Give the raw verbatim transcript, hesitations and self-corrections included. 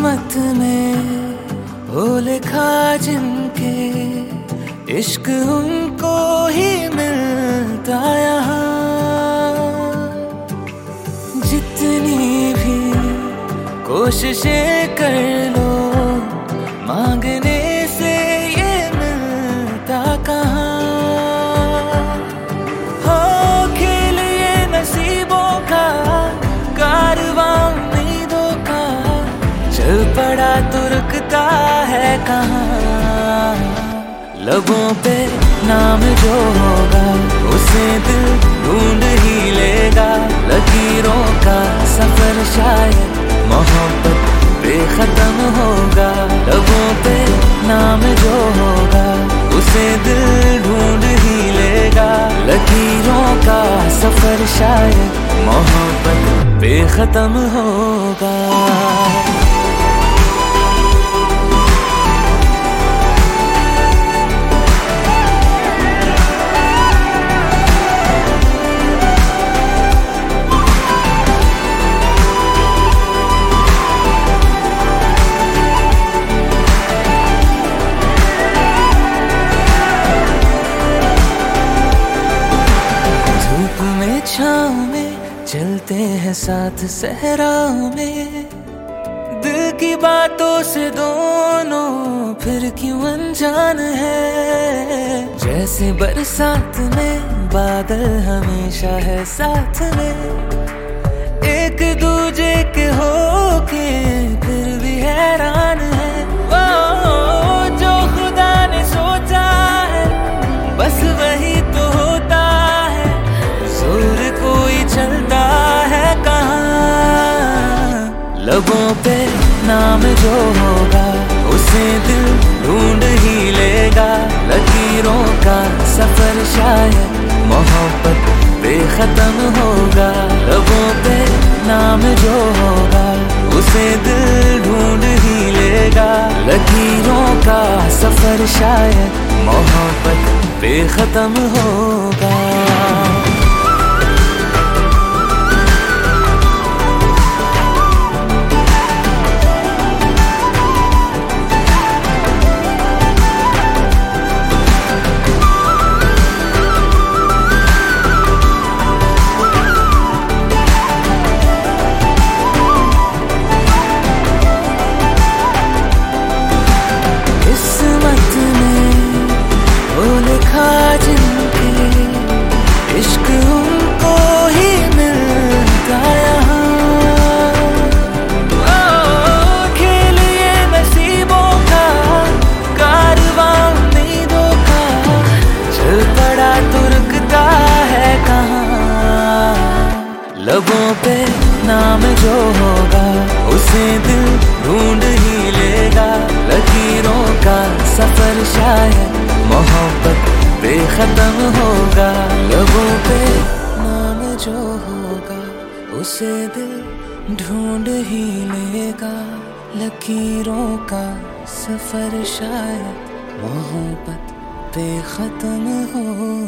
किस्मत में हो लिखा जिनके, इश्क उनको ही मिलता यहाँ। जितनी भी कोशिशें कर लो, मांगने से ये मिलता कहाँ। हो खेल ये नसीबों का, कारवां उम्मीदों का, चल पड़ा तो रुकता है कहाँ। लबों पे नाम जो होगा, उसे दिल ढूंढ ही लेगा। लकीरों का सफर शायद मोहब्बत बेखत्म होगा। लबों पे नाम जो होगा, उसे दिल ढूंढ ही लेगा। लकीरों का सफर शायद मोहब्बत बेखत्म होगा। छाँव में चलते हैं साथ सहरा में, दिल की बातों से दोनों फिर क्यों अनजान है। जैसे बरसात में बादल हमेशा है साथ में, एक दूजे के होके फिर भी हैरान है। वो जो खुदा ने सोचा है, बस वही तो होता है। जोर कोई चलता है कहाँ। लबों पे नाम जो होगा, उसे दिल ढूंढ ही लेगा। लकीरों का सफर शायद मोहब्बत बेखत्म होगा। लबों पे नाम जो होगा, उसे दिल ढूंढ ही लेगा। लकीरों का सफर शायद मोहब्बत बेखत्म होगा। जिनके इश्क उनको ही मिलता यहाँ। खेल ये नसीबों का, कारवां उम्मीदों का, चल पड़ा तो रुकता है कहाँ। लबों पे नाम जो होगा, उसे दिल ढूंढ ही लेगा। लकीरों का सफर शायद मोहब्बत बेखत्म होगा। लबों पे नाम जो होगा, उसे दिल ढूंढ ही लेगा। लकीरों का सफर शायद मोहब्बत बेखत्म होगा।